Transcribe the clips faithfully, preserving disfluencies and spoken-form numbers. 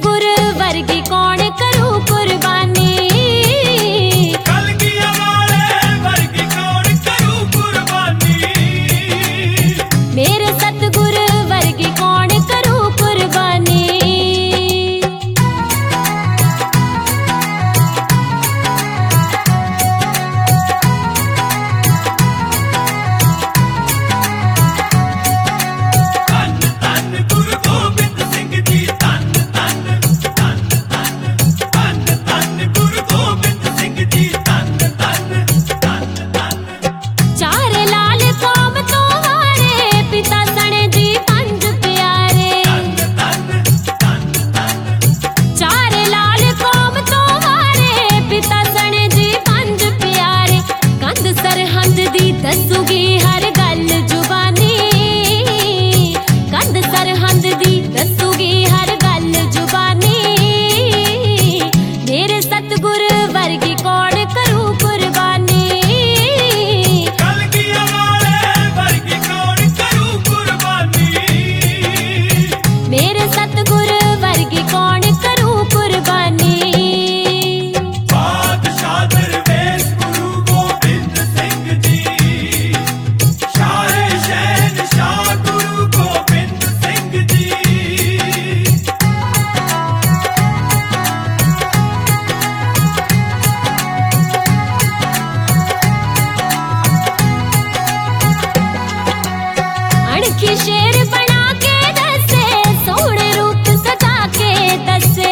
सतगुर वर्गी कौन करू कुर्बानी। कलगियां वाले वर्गी कौन करू कुर्बानी। मेरे सतगुर वर्गी कौन करू कुर्बानी। दसूगी हर गल जुबानी, कंध सरहंद दी दसूगी हर गल जुबानी। मेरे सतगुर वर्गी कौन करू कुर्बानी। कलगियां वाले वर्गी कौन करू कुर्बानी। मेरे सतगुर वर्गी कौन करू कुर्बानी। बादशाह दरवेश गुरु गोबिंद सिंह जी, शाहे शहनशाह गुरु गोबिंद सिंह जी। अणखी शेर बना के दसे, सोहणे रूप सजा के दसे।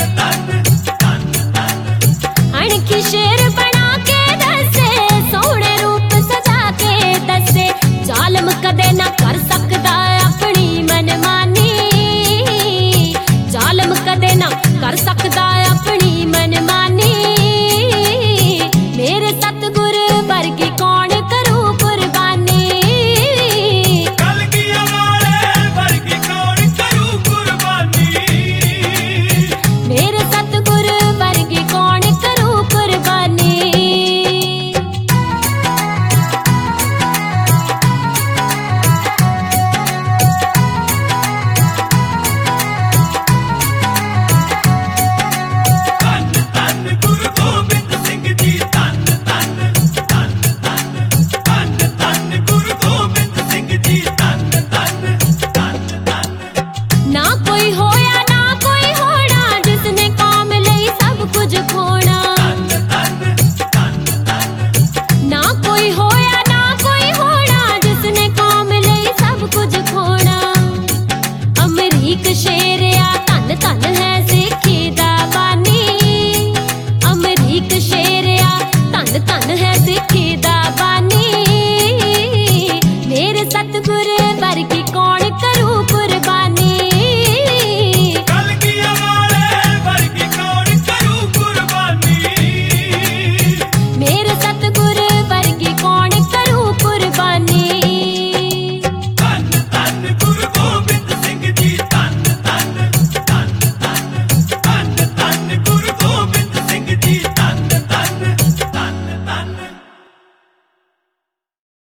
अणखी शेर बना के दसे, सोहणे रूप सजा के दसे। जालम कदे ना कर सकदा अपनी मनमानी, जालम कदे ना कर सकदा अपनी